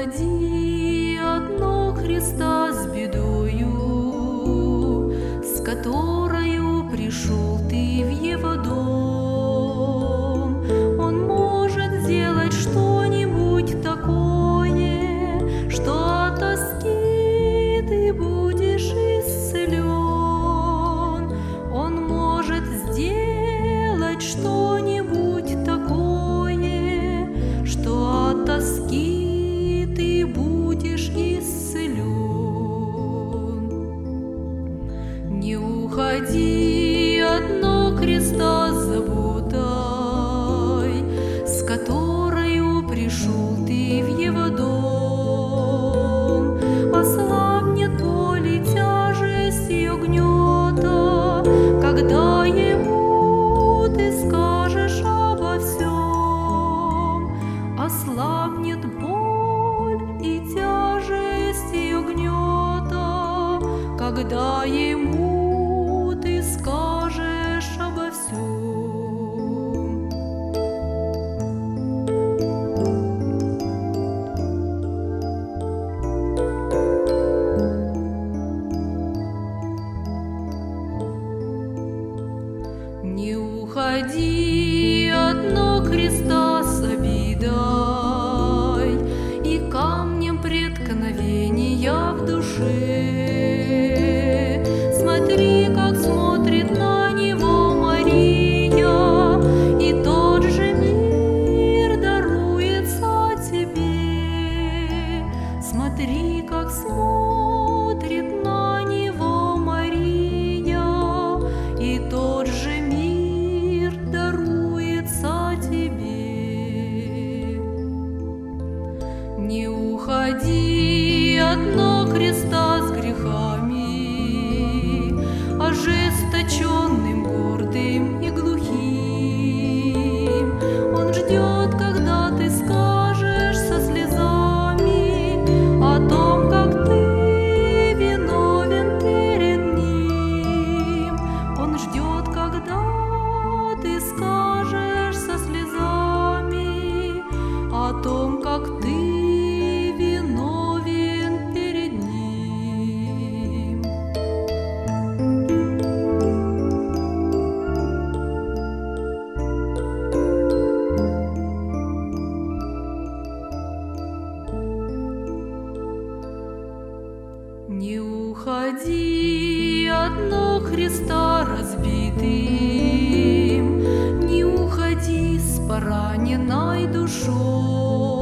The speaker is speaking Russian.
уходи от ног Христа с бедою, с которою пришел ты в Его дом. Он может сделать что-нибудь такое, что от тоски ты будешь исцелен. Он может сделать что-нибудь такое, что от тоски ты будешь исцелен. Не уходи от ног Христа с заботой, с которою пришел ты в Его дом. Ослабнет боль и тяжесть ее гнета, когда Ему ты скажешь обо всем. Ослабнет боль и тяжесть ее гнета, когда Ему ты скажешь обо всем. Не уходи от ног Христа с обидой и камнем преткновения в душе. Смотри, как смотрит на него Мария, и тот же мир даруется тебе. Смотри, как смотрит на него Мария, и тот же мир даруется тебе. Не уходи от ног Христа с грехами, ожесточенным, гордым и глухим. Он ждет, когда ты скажешь со слезами о том, как ты виновен перед Ним. Он ждет, когда ты скажешь со слезами о том, как ты виновен перед Ним. Не уходи от ног Христа разбитым, не уходи с пораненной душой.